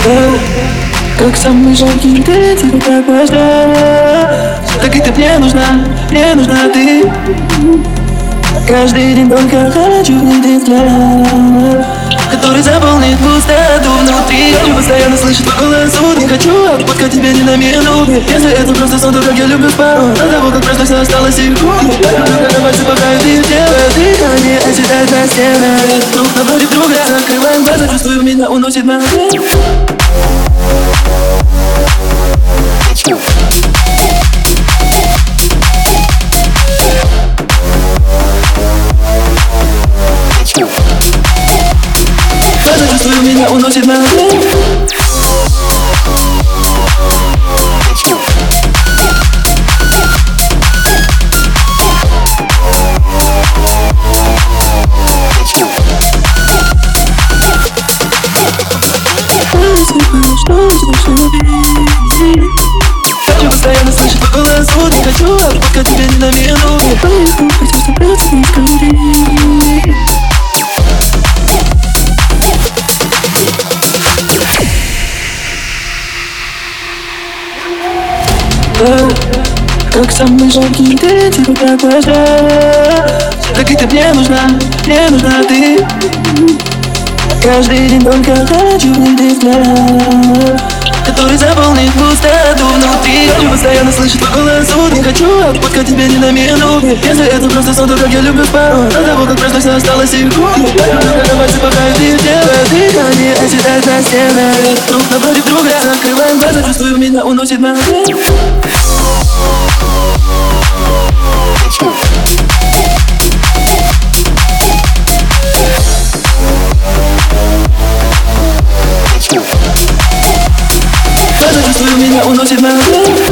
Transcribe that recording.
Как самый жаркий день, тебе так важна. Так и ты мне нужна ты. Каждый день только хочу внедрить взгляд, который заполнит пустоту внутри. Я постоянно слышу твой голос, не хочу отпускать тебя ни на минуту. Если это просто сон, то как я люблю спать. До того, как просто все осталось секунды. Пальцы пока ты в тело, дыхание оседает на стенах. Друг напротив друга, закрываем глаза, чувствую, меня уносит на день. Чувствую, меня уносит на день. Хочу постоянно слышать твой голос, не хочу отпускать тебя ни на минуту. Хочу собраться и говорить. Как самый жаркий день, тебе так важна. Так и ты мне нужна ты. Каждый день только хочу внедрить взгляд, который заполнит пустоту внутри. Хочу постоянно слышать твой голос, не хочу отпускать тебя ни на минуту. Если это просто сон, то как я люблю спать. До того, как просто все осталось секунды. Пальцы пока ты в тело, дыхание оседает на стенах. Друг напротив друга, закрываем глаза, чувствую, меня уносит на день. Чувствую, меня уносит на день.